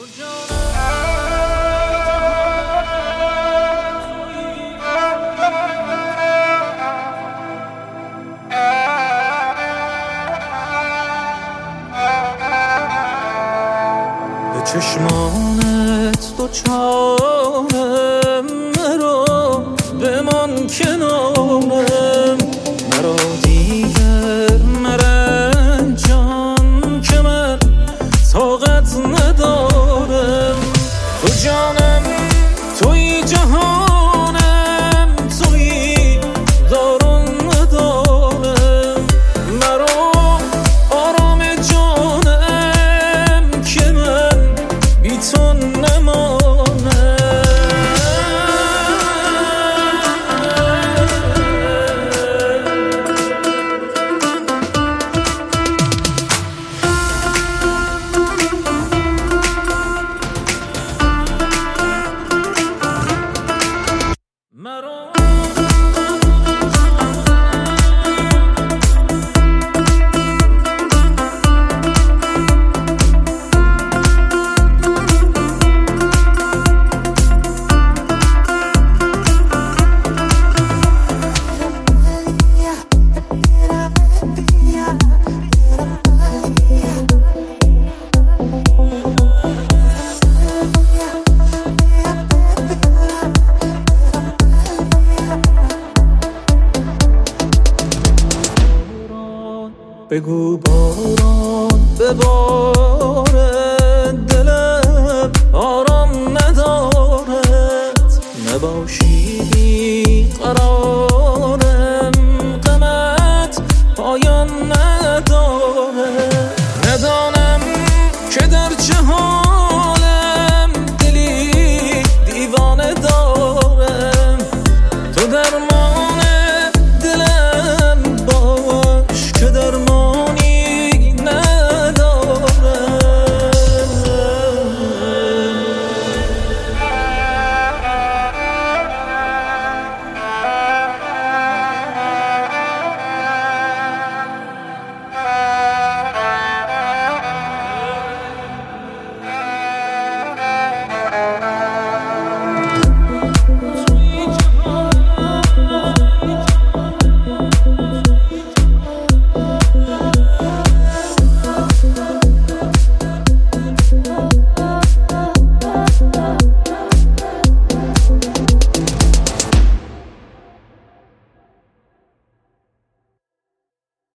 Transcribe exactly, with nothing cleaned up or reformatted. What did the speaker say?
به چشمانت دو چارم مرا بمان کنارم، مرا دیگر مرنجان که من طاقت ندارم. تو جانم توی جهانم، توی دارم ندارم، مرا آرام جانم که من بی تو نمانم. بگو باران ببار